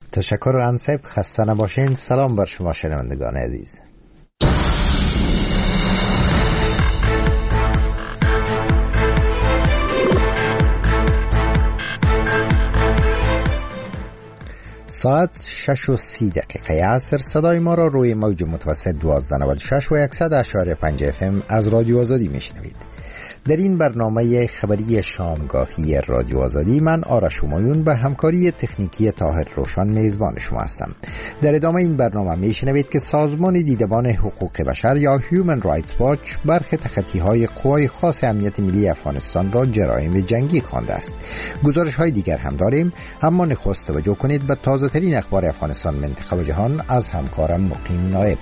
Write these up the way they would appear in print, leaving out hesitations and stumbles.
تشکر انصب، خسته نباشین. سلام بر شما شنوندگان عزیز. ساعت 6:30 عصر صدای ما را روی موج متوسط 1296 و 100.5 FM از رادیو آزادی میشنوید. در این برنامه خبری شامگاهی رادیو آزادی من آرش همایون به همکاری تکنیکی طاهر روشن میزبان شما هستم. در ادامه این برنامه میشنوید که سازمان دیدبان حقوق بشر یا Human Rights Watch برخی تخطی‌های قوای خاص امنیت ملی افغانستان را جرایم جنگی خوانده است. گزارش‌های دیگر هم داریم، اما نخست توجه کنید به تازه‌ترین اخبار افغانستان، منطقه و جهان از همکارم مقیم نایب.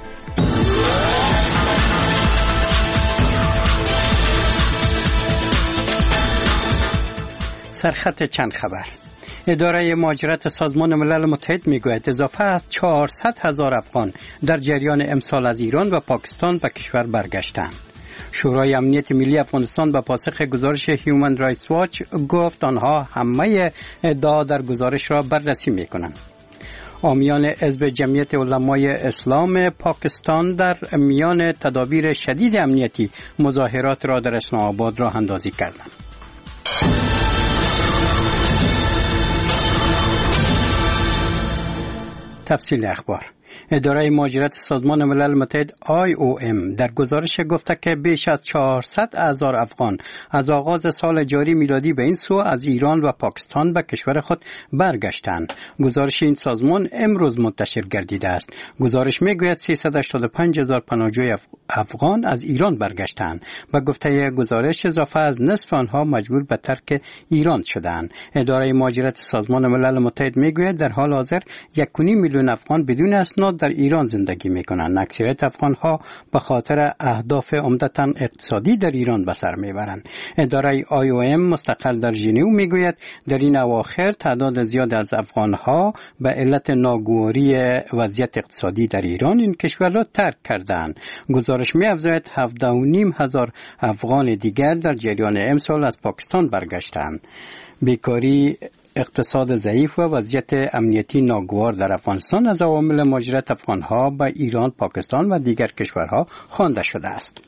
سرخط چند خبر. اداره مهاجرت سازمان ملل متحد میگوید اضافه از 400,000 افغان در جریان امسال از ایران و پاکستان به کشور برگشتند. شورای امنیت ملی افغانستان به پاسخ گزارش هیومن رایتس واچ گفت آنها همه ادعا در گزارش را بررسی میکنند. حامیان حزب جمعیت علمای اسلام پاکستان در میان تدابیر شدید امنیتی مظاهرات را در اسلام آباد راه اندازی کردند. تفصیل اخبار. اداره مهاجرت سازمان ملل متحد IOM در گزارش گفته که بیش از 400,000 افغان از آغاز سال جاری میلادی به این سو از ایران و پاکستان به کشور خود برگشتند. گزارش این سازمان امروز منتشر گردیده است. گزارش میگوید 385,000 پناهجوی افغان از ایران برگشتند. به گفته گزارش اضافه از نصف آنها مجبور به ترک ایران شدند. اداره مهاجرت سازمان ملل متحد میگوید در حال حاضر 1.5 میلیون افغان بدون اسناد در ایران زندگی میکنند. اکثریت افغان ها به خاطر اهداف عمدتاً اقتصادی در ایران به سر میبرند. اداره IOM مستقل در ژنو میگوید در این اواخر تعداد زیاد از افغان ها به علت ناگواری وضعیت اقتصادی در ایران این کشور را ترک کردند. گزارش می‌افزاید 17,500 افغان دیگر در جریان امسال از پاکستان برگشتند. بیکاری، اقتصاد ضعیف و وضعیت امنیتی ناگوار در افغانستان از عوامل مهاجرت افغانها به ایران، پاکستان و دیگر کشورها خوانده شده است.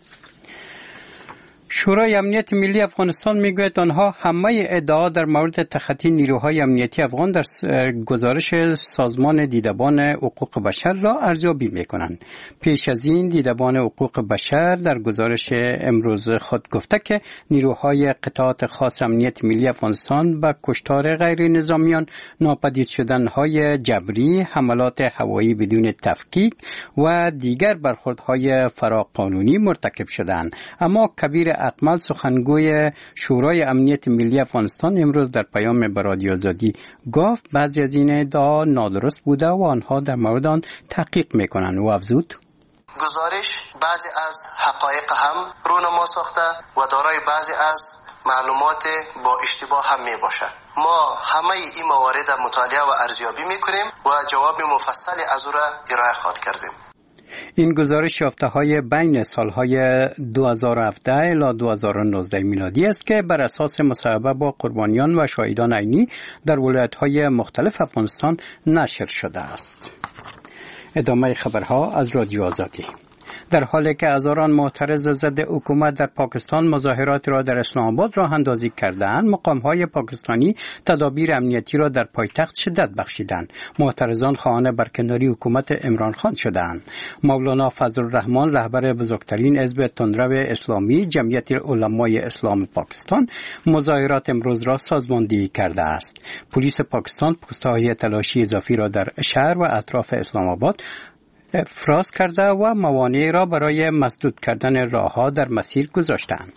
شورای امنیت ملی افغانستان میگوید آنها همه ادعا در مورد تخطی نیروهای امنیتی افغان در گزارش سازمان دیدبان حقوق بشر را ارزیابی میکنند. پیش از این دیدبان حقوق بشر در گزارش امروز خود گفته که نیروهای قطعات خاص امنیت ملی افغانستان با کشتار غیر نظامیان، ناپدید شدنهای جبری، حملات هوایی بدون تفکیک و دیگر برخوردهای فراقانونی مرتکب شدند. اما کبیر اکمل سخنگوی شورای امنیت ملی افغانستان امروز در پیام به رادیو آزادی گفت بعضی از این ادعا نادرست بوده و آنها در مورد آن تحقیق میکنند و افزود گزارش بعضی از حقایق هم رونما ساخته و دارای بعضی از معلومات با اشتباه هم می باشد. ما همه این موارد مطالعه و ارزیابی میکنیم و جواب مفصلی از او را ارائه خواهد کردیم. این گزارش یافته‌های بین سالهای 2017 الی 2019 میلادی است که بر اساس مصاحبه با قربانیان و شاهدان عینی در ولایت‌های مختلف افغانستان نشر شده است. ادامه خبرها از رادیو آزادی. در حالی که هزاران معترض ضد حکومت در پاکستان مظاهرات را در اسلام آباد راه اندازی کردند، مقام‌های پاکستانی تدابیر امنیتی را در پایتخت شدت بخشیدند. معترضان خواهان برکناری حکومت عمران خان شدند. مولانا فضل الرحمن، رهبر بزرگترین حزب تندرو اسلامی جمعیت علمای اسلام پاکستان، مظاهرات امروز را سازماندهی کرده است. پلیس پاکستان پست‌های تلاشی اضافی را در شهر و اطراف اسلام آباد فراز کرده و موانع را برای مسدود کردن راهها در مسیر گذاشتند.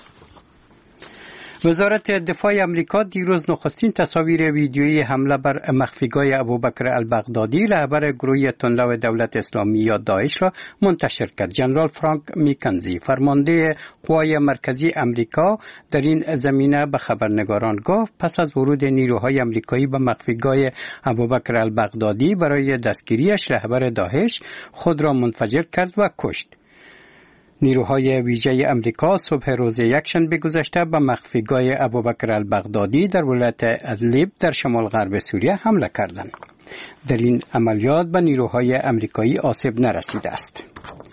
وزارت دفاع امریکا دیروز نخستین تصاویر ویدیویی حمله بر مخفیگاه ابوبکر البغدادی، رهبر گروه تندرو دولت اسلامی یا داعش را منتشر کرد. جنرال فرانک میکنزی، فرمانده قوای مرکزی امریکا، در این زمینه به خبرنگاران گفت پس از ورود نیروهای امریکایی به مخفیگاه ابوبکر البغدادی برای دستگیریش، رهبر داعش خود را منفجر کرد و کشت. نیروهای ویژه امریکا صبح روز یکشنبه گذشته به مخفیگاه ابوبکر البغدادی در ولایت ادلیب در شمال غرب سوریه حمله کردند. در این عملیات به نیروهای امریکایی آسیب نرسیده است.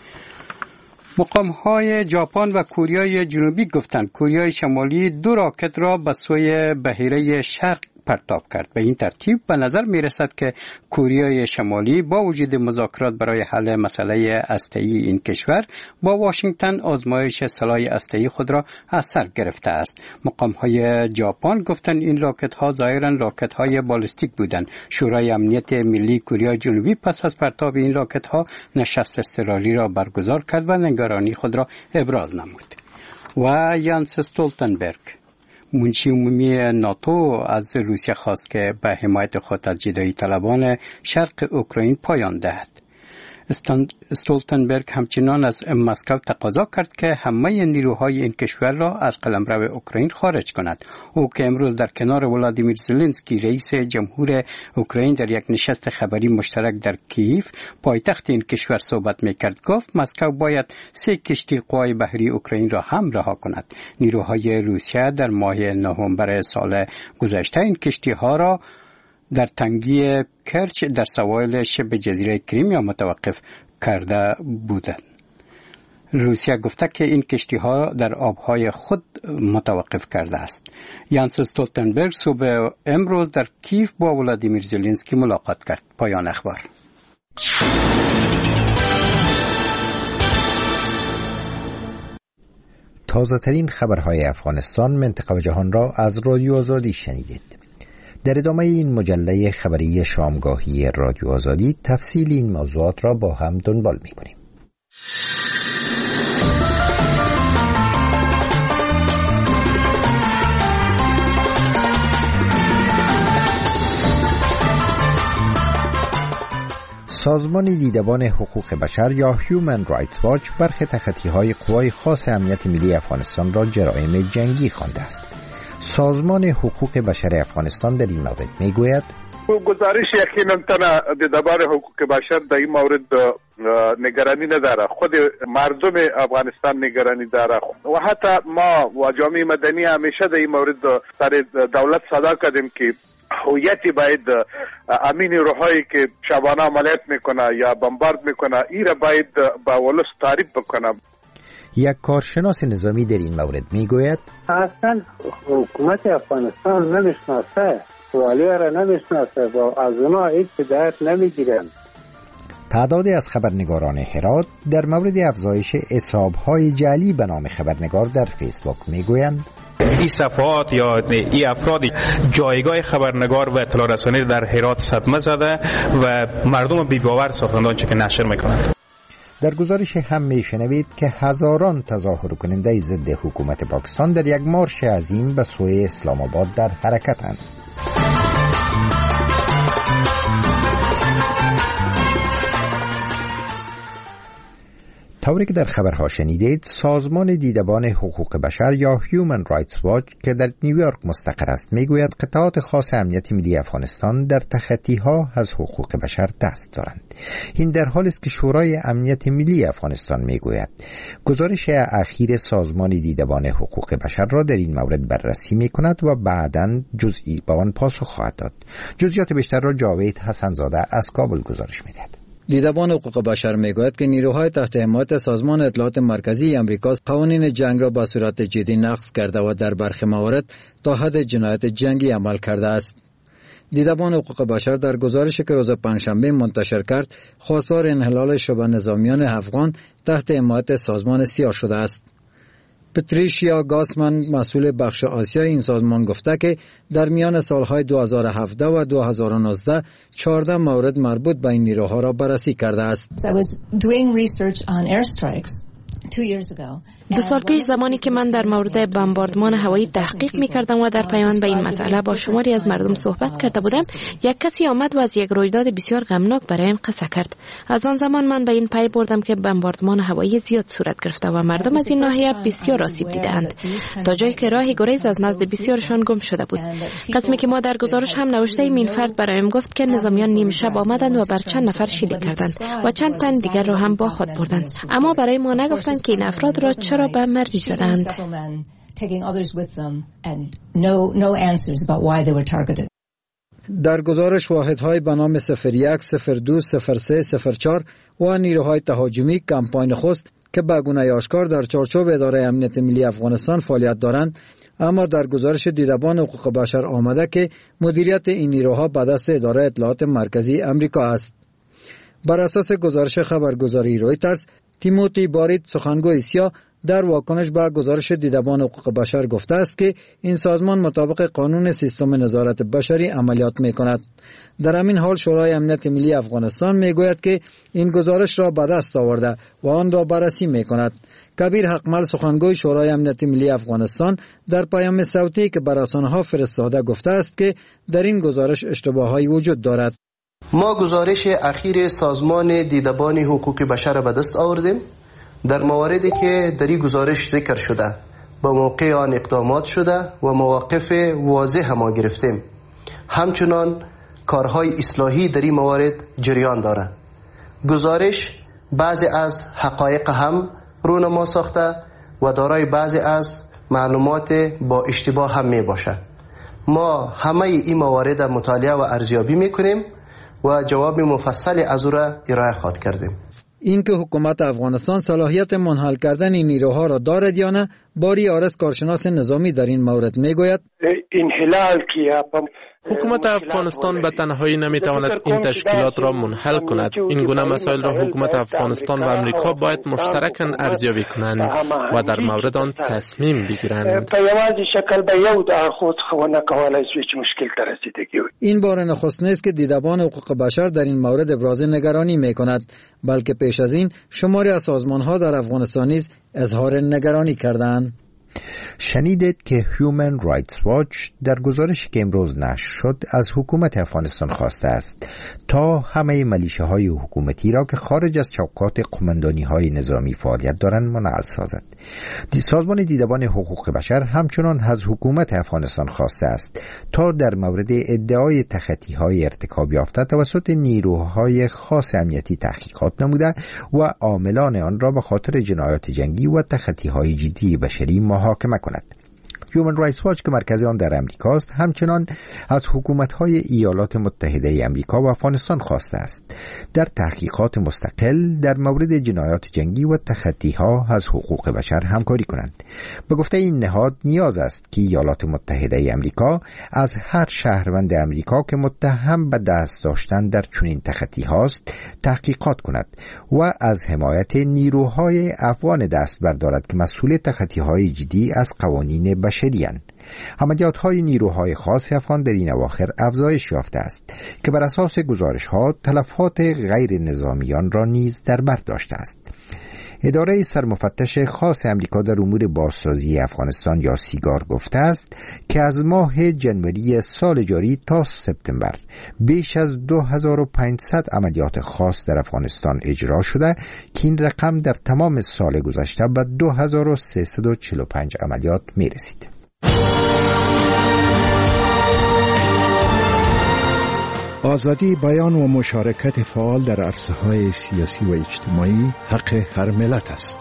مقام‌های ژاپن و کوریای جنوبی گفتند کوریای شمالی 2 راکت را به سوی بحیره شرق پرتاب کرد. به این ترتیب به نظر می رسد که کوریای شمالی با وجود مذاکرات برای حل مسئله هسته‌ای این کشور با واشنگتن آزمایش سلاح هسته‌ای خود را از سر گرفته است. مقام‌های ژاپن گفتند این راکت‌ها ظاهراً راکت‌های بالستیک بودند. شورای امنیت ملی کره جنوبی پس از پرتاب این راکت‌ها نشست اضطراری را برگزار کرد و نگرانی خود را ابراز نمود. و یانس استولتنبرگ منشی عمومی ناتو از روسیه خواست که به حمایت خود از جدایی طلبان شرق اوکراین پایان دهد. استولتنبرگ همچنان از مسکو تقاضا کرد که همه نیروهای این کشور را از قلمرو اوکراین خارج کند. او که امروز در کنار ولادیمیر زلنسکی رئیس جمهور اوکراین در یک نشست خبری مشترک در کیف پایتخت این کشور صحبت میکرد گفت مسکو باید 3 کشتی قوای بحری اوکراین را هم رها کند. نیروهای روسیه در ماه نوامبر سال گذشته این کشتی ها را در تنگی کرچ در سواحل شبه جزیره کریمیا متوقف کرده بودند. روسیه گفته که این کشتی ها در آبهای خود متوقف کرده است. یانس استولتنبرگ صبح امروز در کیف با ولادیمیر زلنسکی ملاقات کرد. پایان اخبار. تازه ترین خبرهای افغانستان، منطقه و جهان را از رادیو آزادی شنیدید. در ادامه این مجله خبری شامگاهی رادیو آزادی تفصیل این موضوعات را با هم دنبال می‌کنیم. سازمان دیدبان حقوق بشر یا هیومن رایتس واچ برخی تخطی‌های قوای خاص امنیت ملی افغانستان را جرایم جنگی خوانده است. سازمان حقوق بشر افغانستان در این مورد میگوید گزارش یقینا تنها دیدبان حقوق بشر در این مورد نگرانی نداره، خود مردم افغانستان نگرانی داره و حتی ما و جامعه مدنی همیشه در این مورد سر دولت صدا کردیم که هویتی باید امین روحایی که شبانه عملیات میکنه یا بمبارد میکنه این را باید با ولس تعریف بکنه. یک کارشناس نظامی در این مورد میگوید اصلا حکومت افغانستان نمیشناسه، والی را نمیشناسه و از اونا هیچ هدایت نمیگیرن. تعدادی از خبرنگاران هرات در مورد افزایش حساب‌های جعلی به نام خبرنگار در فیسبوک میگویند این صفحات یا این افراد جایگاه خبرنگار و اطلاع رسانی در هرات صدمه زده و مردم بی‌باور ساختند آنچه که نشر میکنند. در گزارش هم میشنوید که هزاران تظاهر کننده ضد حکومت پاکستان در یک مارش عظیم به سوی اسلام آباد در حرکتند. طوری که در خبرها شنیدید، سازمان دیدبان حقوق بشر یا هیومن رایتس واچ که در نیویورک مستقر است میگوید قطعات خاص امنیت ملی افغانستان در تخطی‌ها از حقوق بشر دست دارند. این در حالی است که شورای امنیت ملی افغانستان میگوید گزارش اخیر سازمان دیدبان حقوق بشر را در این مورد بررسی میکند و بعداً جزئی به آن پاسخ خواهد داد. جزئیات بیشتر را جاوید حسنزاده از کابل گزارش میدهد. دیدبان حقوق بشر میگوید که نیروهای تحت حمایت سازمان اطلاعات مرکزی آمریکا قوانین جنگ را به صورت جدی نقض کرده و در برخی موارد تا حد جنایت جنگی عمل کرده است. دیدبان حقوق بشر در گزارشی که روز پنجشنبه منتشر کرد، خواستار انحلال شبه نظامیان افغان تحت حمایت سازمان سیا شده است. پتریشیا گاسمن مسئول بخش آسیا این سازمان گفته که در میان سالهای 2017 و 2019 14 مورد مربوط به این نیروها را بررسی کرده است. 2 سال پیش زمانی که من در مورد بمباردمان هوایی تحقیق می‌کردم و در پیوند به این مسئله با شماری از مردم صحبت کرده بودم، یک کسی آمد و از یک رویداد بسیار غمناک برایم قصه کرد. از آن زمان من به این پی بردم که بمباردمان هوایی زیاد صورت گرفته و مردم از این ناحیه بسیار آسیب دیدند، تا جایی که راه گریز از نزد بسیارشان گم شده بود. قسمی که ما در گزارش هم نوشته‌ایم، این فرد برایم گفت که نظامیان نیم شب آمدند و بر چند نفر شلیک کردند و چند تن دیگر را هم با خود بردند، اما برای ما نگفتند که این افراد را چرا به مردی زدند. در گزارش واحدهای به نام 01, 02, 03, 04 و نیروهای تهاجمی کمپاین نخست که به گونه آشکار در چارچوب اداره امنیت ملی افغانستان فعالیت دارند، اما در گزارش دیدبان حقوق بشر آمده که مدیریت این نیروها به دست اداره اطلاعات مرکزی امریکا است. بر اساس گزارش خبرگزاری رویترز، تیموتی بارید سخنگوی سیا در واکنش به گزارش دیدبان حقوق بشر گفته است که این سازمان مطابق قانون سیستم نظارت بشری عملیات می کند. در همین حال شورای امنیت ملی افغانستان می گوید که این گزارش را به دست آورده و آن را بررسی می کند. کبیر حقمل سخنگوی شورای امنیت ملی افغانستان در پیام صوتی که بر رسانه‌ها فرستاده گفته است که در این گزارش اشتباهایی وجود دارد. ما گزارش اخیر سازمان دیدبان حقوق بشر را به دست آوردیم. در مواردی که در این گزارش ذکر شده با موقع آن اقدامات شده و مواقف واضح ما گرفتیم. همچنان کارهای اصلاحی در این موارد جریان دارد. گزارش بعضی از حقایق هم رونما ساخته و دارای بعضی از معلومات با اشتباه هم می باشه. ما همه این موارد مطالعه و ارزیابی می کنیم و جواب مفصل از او را ارائه خواهد کردیم. اینکه حکومت افغانستان صلاحیت منحل کردن این نیروها را دارد یا نه، باری آرس کارشناس نظامی در این مورد میگوید حکومت افغانستان به تنهایی نمیتواند این تشکیلات را منحل کند. این گونه مسائل را حکومت افغانستان و امریکا باید مشترکاً ارزیابی کنند و در مورد آن تصمیم بگیرند. این بار نخست نیست که دیدبان حقوق بشر در این مورد ابراز نگرانی میکند، بلکه پیش از این شماری از سازمان‌ها در افغانستان نیز اظهار نگرانی کردند. شنیدید که Human Rights Watch در گزارشی که امروز نشر شد از حکومت افغانستان خواسته است تا همه ملیشه‌های حکومتی را که خارج از چوکات قماندانی‌های نظامی فعالیت دارند منحل سازد. سازمان دیدبان حقوق بشر همچنان از حکومت افغانستان خواسته است تا در مورد ادعای تخطی‌های ارتکاب یافته توسط نیروهای خاص امنیتی تحقیقات نموده و عاملان آن را به خاطر جنایات جنگی و تخطی‌های جدی بشری محاکمه کند. Human Rights Watch که مرکز آن در امریکا است همچنان از حکومت‌های ایالات متحده امریکا و افغانستان خواسته است در تحقیقات مستقل در مورد جنایات جنگی و تخطی‌ها از حقوق بشر همکاری کنند. به گفته این نهاد نیاز است که ایالات متحده امریکا از هر شهروند امریکا که متهم به دست داشتن در چنین تخطی‌هاست تحقیقات کند و از حمایت نیروهای افغان دست بردارد که مسئول تخطی‌های جدی از قوانین بشری عملیات‌های نیروهای خاص افغان در این اواخر افزایش یافته است که بر اساس گزارش‌ها تلفات غیر نظامیان را نیز در بر داشته است. اداره سرمفتش خاص امریکا در امور بازسازی افغانستان یا سیگار گفته است که از ماه جنوری سال جاری تا سپتامبر بیش از 2500 عملیات خاص در افغانستان اجرا شده که این رقم در تمام سال گذشته به 2345 عملیات می رسید. آزادی بیان و مشارکت فعال در عرصه‌های سیاسی و اجتماعی حق هر ملت است.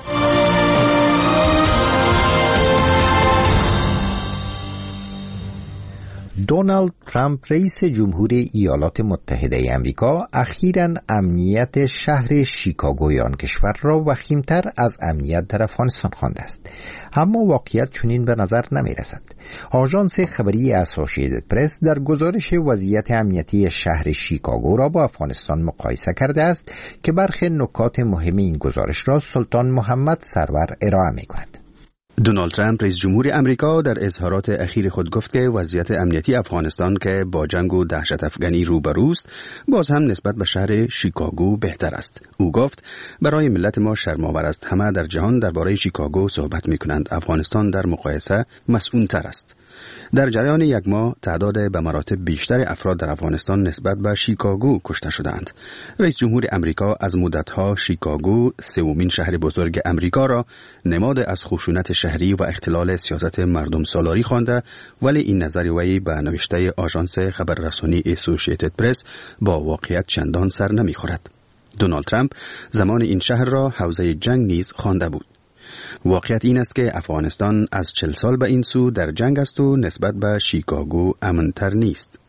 دونالد ترامپ رئیس جمهور ایالات متحده امریکا اخیراً امنیت شهر شیکاگوی آن کشور را وخیمتر از امنیت در افغانستان خوانده است، اما واقعیت چنین به نظر نمی رسد. آژانس خبری اسوسییتد پرس در گزارش وضعیت امنیتی شهر شیکاگو را با افغانستان مقایسه کرده است که برخی نکات مهم این گزارش را سلطان محمد سرور ارائه می کند. دونالد ترامپ رئیس جمهور امریکا در اظهارات اخیر خود گفت که وضعیت امنیتی افغانستان که با جنگ و دهشت افغانی روبروست باز هم نسبت به شهر شیکاگو بهتر است. او گفت برای ملت ما شرم‌آور است همه در جهان درباره شیکاگو صحبت می‌کنند، افغانستان در مقایسه مسئول‌تر است. در جریان یک ماه تعداد به مراتب بیشتر افراد در افغانستان نسبت به شیکاگو کشته شدند. رئیس جمهور امریکا از مدتها شیکاگو سومین شهر بزرگ امریکا را نماد از خشونت شهری و اختلال سیاست مردم سالاری خوانده، ولی این نظر وی به نوشته آژانس خبررسانی اسوسییتد پرس با واقعیت چندان سر نمیخورد. دونالد ترامپ زمان این شهر را حوزه جنگ نیز خوانده بود. واقعیت این است که افغانستان از 40 سال به این سو در جنگ است و نسبت به شیکاگو امن‌تر نیست.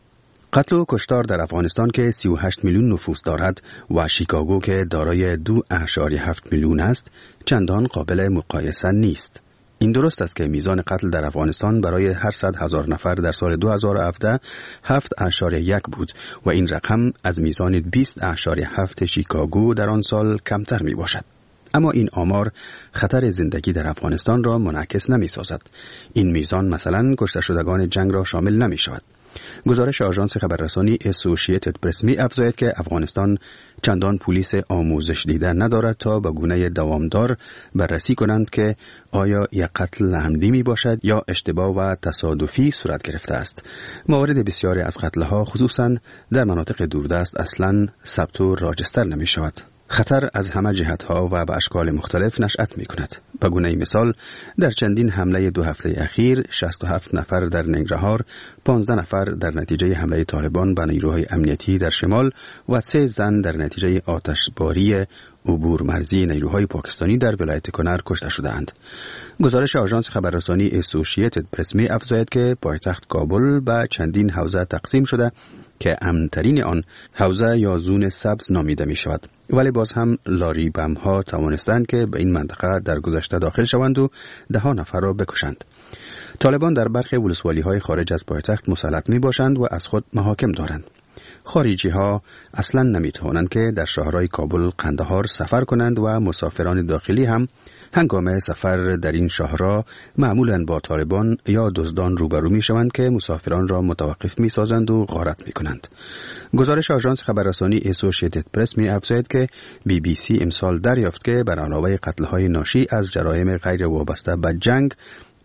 قتل و کشتار در افغانستان که 38 میلیون نفوس دارد و شیکاگو که دارای 2.7 میلیون است چندان قابل مقایسه نیست. این درست است که میزان قتل در افغانستان برای هر 100,000 نفر در سال 2017 7.1 بود و این رقم از میزان 20.7 شیکاگو در آن سال کمتر می باشد. اما این آمار خطر زندگی در افغانستان را منعکس نمی سازد. این میزان مثلا کشته شدگان جنگ را شامل نمی شود. گزارش آژانس خبررسانی اسوسییتد پرس می افزاید که افغانستان چندان پلیس آموزش دیده ندارد تا به گونه دوامدار بررسی کنند که آیا یک قتل عمدی می باشد یا اشتباه و تصادفی صورت گرفته است. موارد بسیاری از قتلها خصوصا در مناطق دوردست اصلا ثبت و راجستر نمی شود. خطر از همه جهتها و به اشکال مختلف نشأت می کند. به گونه مثال در چندین حمله 2 هفته اخیر 67 نفر در ننگرهار، 15 نفر در نتیجه حمله طالبان به نیروهای امنیتی در شمال و 3 زن در نتیجه آتشباری عبور مرزی نیروهای پاکستانی در ولایت کنر کشته شدند. گزارش آژانس خبررسانی اسوسییتد پرس می افزاید که پایتخت کابل به چندین حوزه تقسیم شده که امن‌ترین آن حوزه یا زون سبز نامیده می شود. ولی باز هم لاری بم ها توانستند که به این منطقه در گذشته داخل شوند و 10 نفر را بکشند. طالبان در برخی ولسوالی های خارج از پایتخت مسلط می باشند و از خود محاکم دارند. خارجی ها اصلا نمی توانند که در شهرهای کابل، قندهار سفر کنند و مسافران داخلی هم هنگام سفر در این شهرها معمولاً با طالبان یا دزدان روبرو می شوند که مسافران را متوقف می سازند و غارت می کنند. گزارش آژانس خبررسانی اسوسییتد پرس می افزاید که BBC امسال دریافت که بر علاوه قتل‌های ناشی از جرایم غیر وابسته به جنگ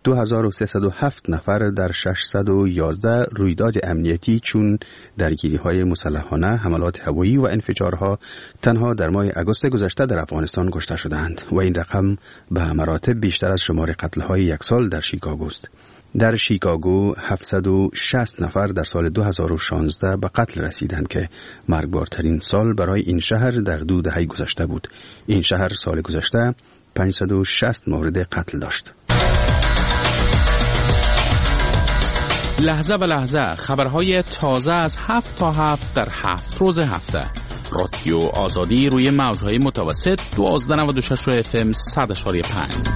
2307 نفر در 611 رویداد امنیتی چون درگیری‌های مسلحانه، حملات هوایی و انفجارها تنها در ماه اگست گذشته در افغانستان کشته شدند و این رقم به مراتب بیشتر از شمار قتل‌های یک سال در شیکاگو است. در شیکاگو 760 نفر در سال 2016 به قتل رسیدند که مرگبارترین سال برای این شهر در 2 دهه گذشته بود. این شهر سال گذشته 560 مورد قتل داشت. لحظه به لحظه خبرهای تازه از 7 تا 7 در 7 روز هفته. رادیو آزادی روی موجهای متوسط 1296 FM 100.5.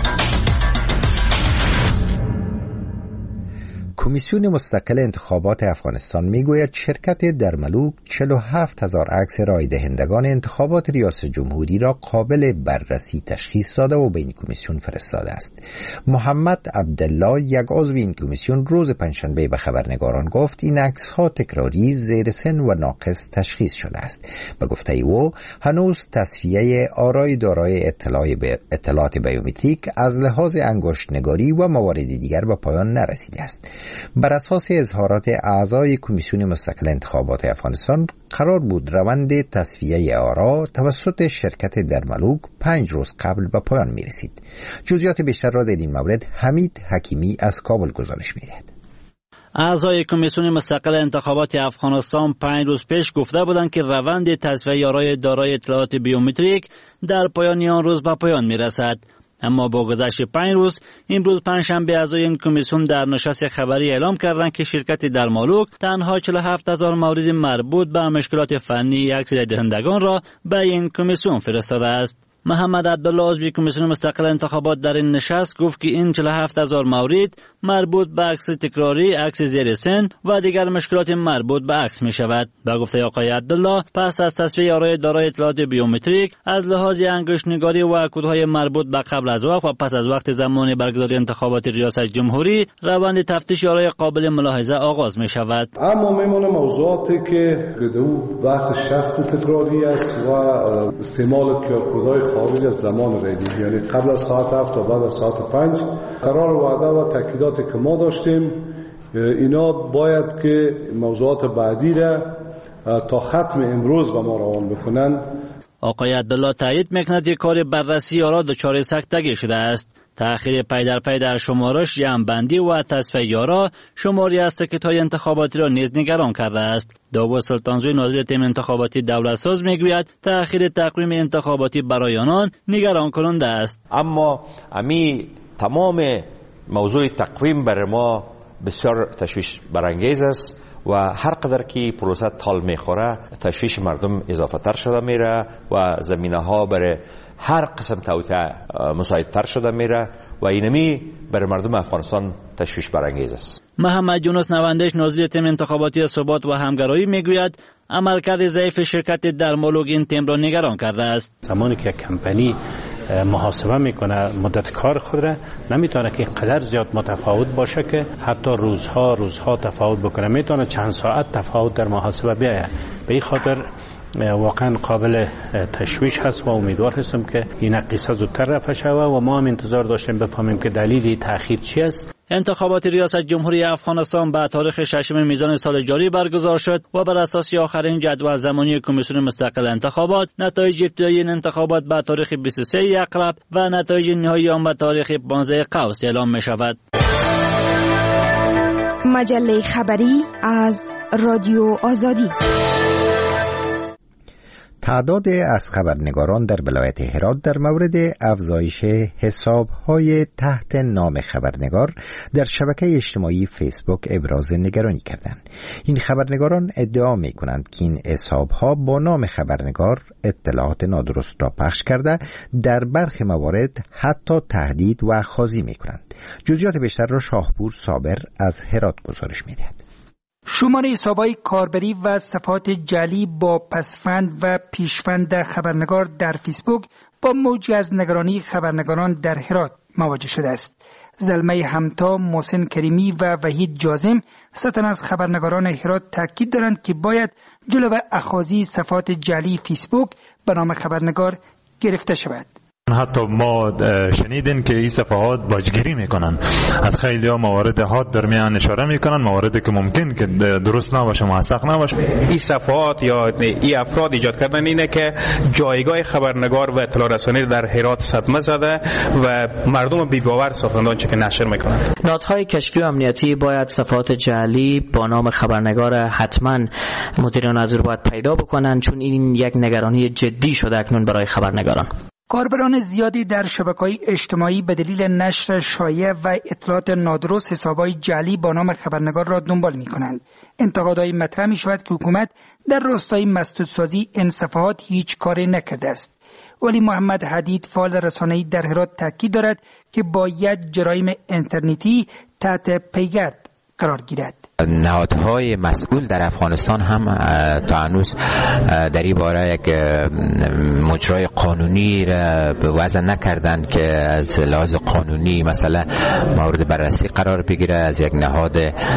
کمیسیون مستقل انتخابات افغانستان میگوید شرکت درملوک 47,000 عکس رای دهندگان انتخابات ریاست جمهوری را قابل بررسی تشخیص داده و به این کمیسیون فرستاده است. محمد عبدالله، یک عضو این کمیسیون، روز پنجشنبه به خبرنگاران گفت این عکس‌ها تکراری، زیر سن و ناقص تشخیص شده است. به گفته او هنوز تصفیه آرای دارای اطلاعات بیومتریک از لحاظ انگشت‌نگاری و موارد دیگر به پایان نرسیده است. بر اساس اظهارات اعضای کمیسیون مستقل انتخابات افغانستان قرار بود روند تصفیه آرا توسط شرکت درملوک 5 روز قبل به پایان می رسید. جزئیات بیشتر را در این مورد حمید حکیمی از کابل گزارش می دهد. اعضای کمیسیون مستقل انتخابات افغانستان 5 روز پیش گفته بودند که روند تصفیه آرای دارای اطلاعات بیومتریک در پایان آن روز به پایان می رسد. اما با گذشت 5 روز امروز پنجشنبه اعضای این کمیسیون در نشست خبری اعلام کردند که شرکت درمالوک تنها 47,000 مورد مربوط به مشکلات فنی عکس دهندگان را به این کمیسیون فرستاده است. محمد عبدالله عضو کمیسیون مستقل انتخابات در این نشست گفت که این 47,000 مورد مربوط به عکس تکراری، عکس زیر سن و دیگر مشکلات مربوط به عکس می شود. به گفته آقای عبدالله پس از تصفیه آرای دارای اطلاعات بیومتریک از لحاظ انگشت‌نگاری و کدهای مربوط به قبل از وقت و پس از وقت زمان برگزاری انتخابات ریاست جمهوری روند تفتیش آرای قابل ملاحظه آغاز می شود. اما میمونه موضوعاتی که بحث شست تکراری است و استعمال کدهای خارج از زمان ریلی، یعنی قبل از ساعت 7 تا بعد از ساعت 5. قرار وعده و تاکیداتی که ما داشتیم اینا باید که موضوعات بعدی را تا ختم امروز به ما روان بکنن. آقای عبدالله تایید میکند که کار بررسی آرا دچار سکتگی شده است. تأخیر پی در پی در شمارش، جمع‌بندی و تصفیه آرا شماری از تکت‌های انتخاباتی را نیز نگران کرده است. داوود سلطانزوی ناظر تیم انتخاباتی دولتساز میگوید تأخیر تقویم انتخاباتی برای آنان نگران کننده است. اما تمام موضوع تقویم برای ما بسیار تشویش برانگیز است و هر قدر که پروسه طال میخوره تشویش مردم اضافه تر شده میره و زمینه ها برای هر قسم توطئه مساعدتر شده میره و اینمی برای مردم افغانستان تشویش برانگیز است. محمد یونس نوندش ناظر تیم انتخاباتی ثبات و همگرایی میگوید عملکرد ضعیف شرکت درمالوگ این تیم را نگران کرده است. زمانی که کمپانی محاسبه میکنه مدت کار خود را نمیتونه که قدر زیاد متفاوت باشه که حتی روزها تفاوت بکنه، میتونه چند ساعت تفاوت در محاسبه بیاید. به این خاطر واقعا قابل تشویش هست و امیدوار هستم که این قصه زودتر رفع شود و ما هم انتظار داشتیم بفهمیم که دلیل تأخیر چی است. انتخابات ریاست جمهوری افغانستان به تاریخ 6 میزان سال جاری برگزار شد و بر اساس آخرین جدول زمانی کمیسیون مستقل انتخابات نتایج ابتدایی این انتخابات به تاریخ 23 اکرب و نتایج نهایی آن به تاریخ 15 قوس اعلام می شود. مجله خبری از رادیو آزادی. تعداد از خبرنگاران در ولایت هرات در مورد افزایش حساب‌های تحت نام خبرنگار در شبکه اجتماعی فیسبوک ابراز نگرانی کردند. این خبرنگاران ادعا می‌کنند که این حساب‌ها با نام خبرنگار اطلاعات نادرست را پخش کرده در برخی موارد حتی تهدید و خاضی می‌کنند. جزئیات بیشتر را شاهپور صابر از هرات گزارش می‌دهد. شمار حساب‌های کاربری و صفحات جعلی با پسفند و پیشفند خبرنگار در فیسبوک با موجی از نگرانی خبرنگاران در هرات مواجه شده است. زلمه همتا، محسن کریمی و وحید جازم سه تن از خبرنگاران هرات تاکید دارند که باید جلو اخاذی صفحات جعلی فیسبوک به نام خبرنگار گرفته شود. حتی ما شنیدیم که این صفحات باجگیری میکنن، از خیلی ها موارد هات در میان اشاره میکنن، مواردی که ممکن که درست نباشه، موثق نباشه. این صفحات یا این افراد ایجاد کردن اینه که جایگاه خبرنگار و اطلاع رسانی در هرات صدمه زده و مردم بی‌باور ساختند آنچه که نشر میکنند. نهادهای کشفی و امنیتی باید صفحات جعلی با نام خبرنگار حتما مدیران از رو باید پیدا بکنن، چون این یک نگرانی جدی شده اکنون برای خبرنگاران. کاربران زیادی در شبکه‌های اجتماعی به دلیل نشر شایع و اطلاعات نادرست حساب‌های جعلی با نام خبرنگار را دنبال می‌کنند. انتقادهای مطرح می‌شود که حکومت در راستای مسدودسازی این صفحات هیچ کاری نکرده است. ولی محمد حدید فعال رسانه‌ای در هرات تاکید دارد که باید جرایم اینترنتی تحت پیگرد قرار گیرد. نهادهای مسئول در افغانستان هم تا هنوز در این باره یک مجرای قانونی را به وضع نکردند که از لحاظ قانونی مثلا مورد بررسی قرار بگیره، از یک نهاد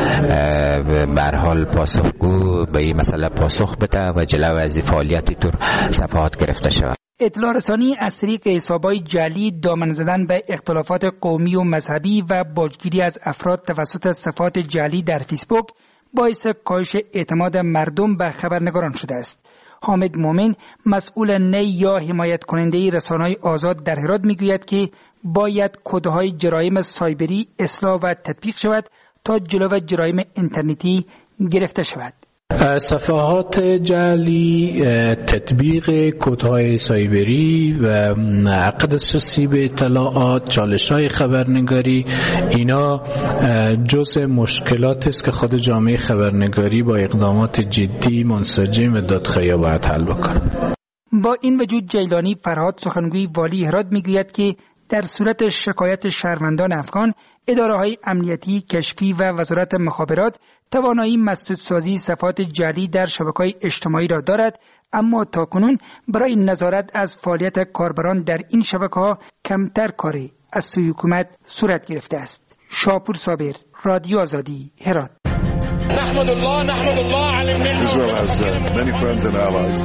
به هر حال پاسخگو به این مسئله پاسخ بده و جلو از فعالیتی طور صفحات گرفته شود. اطلاع رسانی از طریق حساب‌های جعلی، دامن زدن به اختلافات قومی و مذهبی و باجگیری از افراد توسط صفحات جعلی در فیسبوک باعث کاهش اعتماد مردم به خبرنگاران شده است. حامد مومن، مسئول نی یا حمایت کننده رسانه‌های آزاد در هرات میگوید که باید کدهای جرایم سایبری اصلاح و تطبیق شود تا جلو جرایم اینترنتی گرفته شود. صفحات جعلی، تطبیق کدهای سایبری و حق دسترسی به اطلاعات، چالش‌های خبرنگاری، اینا جزء مشکلات است که خود جامعه خبرنگاری با اقدامات جدی، منسجم و دادخواهی باید حل بکنه. با این وجود جیلانی فرهاد، سخنگوی والی هرات میگوید که در صورت شکایت شهروندان افغان، اداره‌های امنیتی، کشفی و وزارت مخابرات توانایی مسدودسازی صفحات جعلی در شبکه‌های اجتماعی را دارد، اما تاکنون برای نظارت از فعالیت کاربران در این شبکه‌ها کمتر کاری از سوی حکومت صورت گرفته است. شاپور صابر، رادیو آزادی، هرات. نحمد الله على النعمة. Israel has many friends and allies.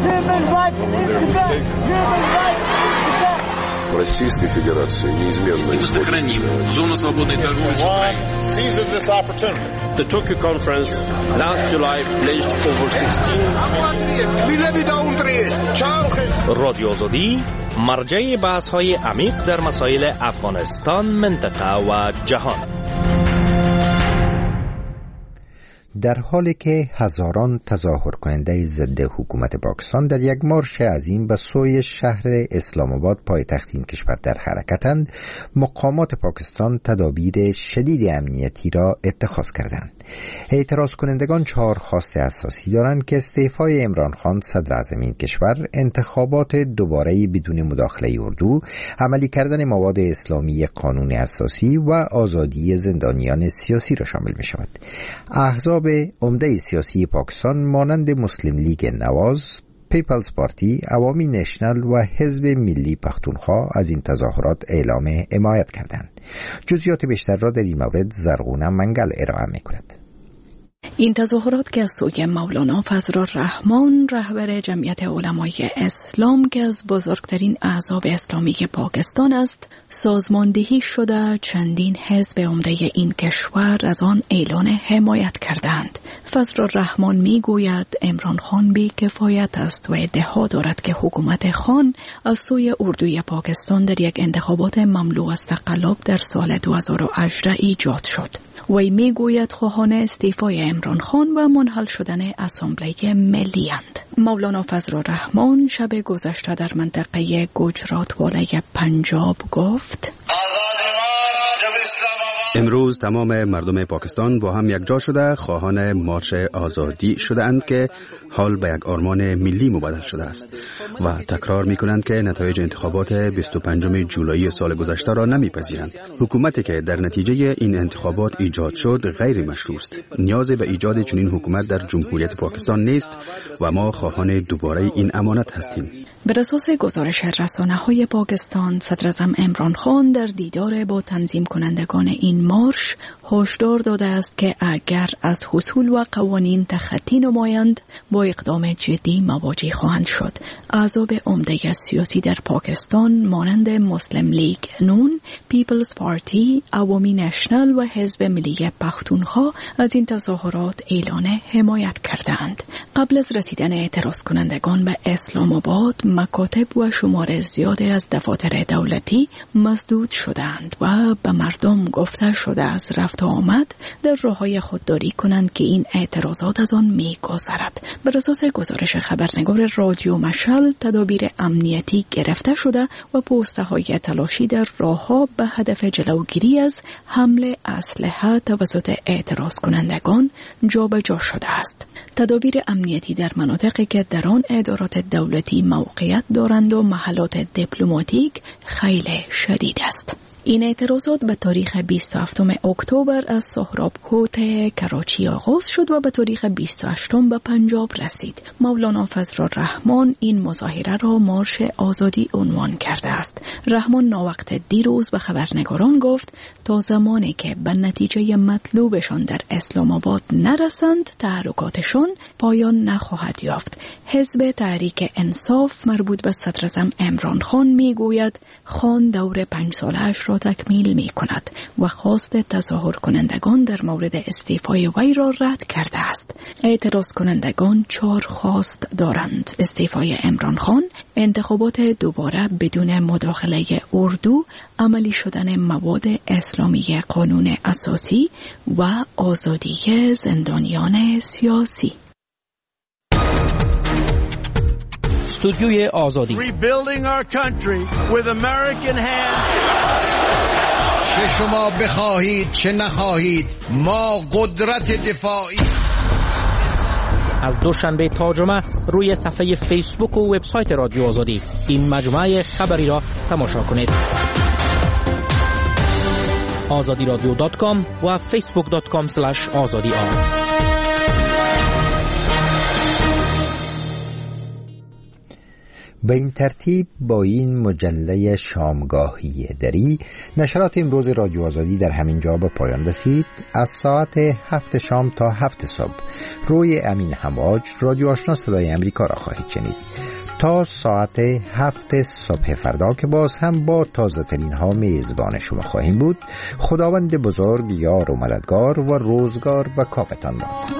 Российской Федерации неизменно сохраним зону свободной торговли с Украиной. Seizes this opportunity. The Tokyo conference last July pledged over 16 رادیو آزادی مرجع بحث‌های عمیق در مسائل افغانستان، منطقه و جهان. در حالی که هزاران تظاهر کننده ضد حکومت پاکستان در یک مارش عظیم به سوی شهر اسلام آباد پایتخت این کشور در حرکتند، مقامات پاکستان تدابیر شدید امنیتی را اتخاذ کردند. اعتراض کنندگان 4 خواست اساسی دارند که استعفای عمران خان صدر اعظم این کشور، انتخابات دوباره بدون مداخله اردو، عملی کردن مواد اسلامی قانون اساسی و آزادی زندانیان سیاسی را شامل می شود. احزاب عمده سیاسی پاکستان مانند مسلم لیگ نواز، پیپلز پارتی، عوامی نشنل و حزب ملی پختونخوا از این تظاهرات اعلام حمایت کردند. جزئیات بیشتر را در این مورد زرغونه منگل ارائه می‌کند. این تظاهرات که از سوی مولانا فضل الرحمن رهبر جمعیت علمای اسلام که از بزرگترین احزاب اسلامی پاکستان است سازماندهی شده، چندین حزب عمده این کشور از آن اعلان حمایت کردند. فضل الرحمن میگوید عمران خان بی کفایت است و ادعا دارد که حکومت خان از سوی اردوی پاکستان در یک انتخابات مملو از تقلب در سال 2018 ایجاد شد. وی میگوید خواهان استعفای عمران خان و منحل شدن اسامبله ملی اند. مولانا فضل الرحمن شب گذشته در منطقه گجرات والای پنجاب گفت: امروز تمام مردم پاکستان با هم یکجا شده خواهان مارش آزادی شده اند که حال به یک آرمان ملی مبدل شده است و تکرار می کنند که نتایج انتخابات 25 جولای سال گذشته را نمیپذیرند. حکومتی که در نتیجه این انتخابات ایجاد شد غیر مشروع است. نیاز به ایجاد چنین حکومت در جمهوریت پاکستان نیست و ما خواهان دوباره این امانت هستیم. بر اساس گزارش رسانه‌های پاکستان، صدراعظم عمران خان در دیدار با تنظیم کنندگان این مارش هشدار داده است که اگر از اصول و قوانین تخطی نمایند با اقدام جدی مواجه خواهند شد. احزاب عمده سیاسی در پاکستان مانند مسلم لیگ نون، پیپلز پارتی، عوامی نشنل و حزب ملی پختونخوا از این تظاهرات اعلان حمایت کردند. قبل از رسیدن اعتراض کنندگان به اسلام آباد، مکاتب و شمار زیادی از دفاتر دولتی مسدود شدند و به مردم گفته شده از رفت و آمد در راههای خودداری کنند که این اعتراضات از آن می‌گذرد. بر اساس گزارش خبرنگار رادیو مشعل، تدابیر امنیتی گرفته شده و پسته‌های تلاشی در راه‌ها به هدف جلوگیری از حمله اسلحه توسط اعتراض کنندگان جابجا شده است. تدابیر امنیتی در مناطقی که در آن ادارات دولتی موقعیت دارند و محلات دیپلماتیک خیلی شدید است. این اعتراضات به تاریخ 27 اکتبر از سهرابکوت کراچی آغاز شد و به تاریخ 28 به پنجاب رسید. مولانا فضل الرحمن این مظاهره را مارش آزادی عنوان کرده است. رحمان ناوقت دیروز به خبرنگاران گفت تا زمانی که به نتیجه مطلوبشان در اسلام آباد نرسند تحرکاتشان پایان نخواهد یافت. حزب تحریک انصاف مربوط به صدراعظم عمران خان میگوید خان دور 5 ساله‌اش را تکمیل می کند و خواست تظاهر کنندگان در مورد استعفای وی را رد کرده است. اعتراض کنندگان 4 خواست دارند: استعفای عمران خان، انتخابات دوباره بدون مداخله اردو، عملی شدن مواد اسلامی قانون اساسی و آزادی زندانیان سیاسی. استودیوی آزادی. چه شما بخواهید چه نخواهید ما قدرت دفاعی. از دوشنبه تا جمعه روی صفحه فیسبوک و وبسایت رادیو آزادی این مجموعه خبری را تماشا کنید. azadiradyo.com و facebook.com/azadi. به این ترتیب با این مجله شامگاهی دری نشرات امروز رادیو آزادی در همین جا به پایان رسید. از ساعت 7 شام تا 7 صبح روی امین همواج رادیو آشنا صدای امریکا را خواهید شنید تا ساعت 7 صبح فردا که باز هم با تازه ترین ها میزبان شما خواهیم بود. خداوند بزرگ یار و مددگار و روزگار و کافتان باد.